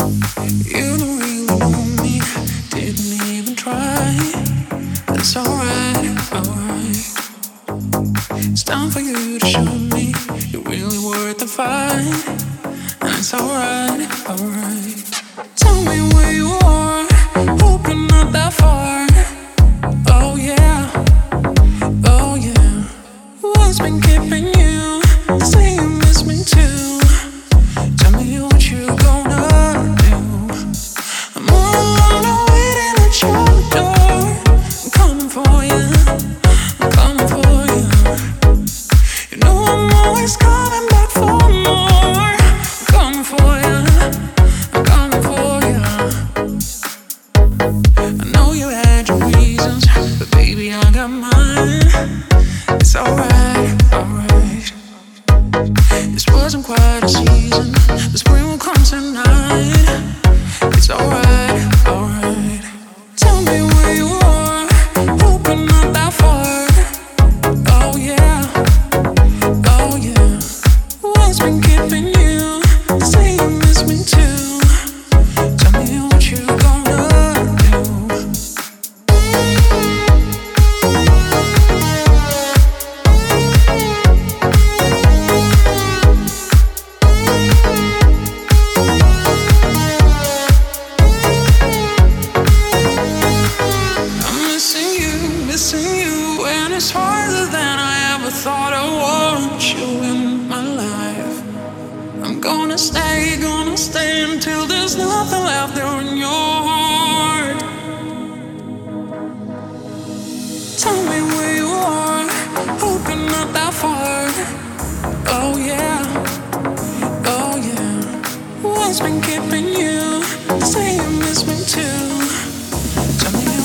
You don't really know me, didn't even try. That's alright, alright. It's time for you to show me you're really worth the fight. And it's alright, alright. Tell me where you are, hope you're not that far. Oh yeah, oh yeah. What's been keeping you? Say you miss me too. Tell me what you gonna do. I'm all alone waiting at your door. I'm coming for you, I'm coming for you. You know I'm always coming back for more. I'm coming for you, I'm coming for you. I know you had your reasons, but baby I got mine. It's alright, alright. This wasn't quite a season, the spring will come tonight. It's alright, alright. Tell me where you are, hope you're not that far. Oh yeah, oh yeah. What's been keeping you? Say you miss me too. Tell me what you gonna do. Missing you, and it's harder than I ever thought I want you in my life. I'm gonna stay until there's nothing left there in your heart. Tell me where you are, hope you're not that far. Oh yeah, oh yeah. What's been keeping you? Say you miss me too. Tell me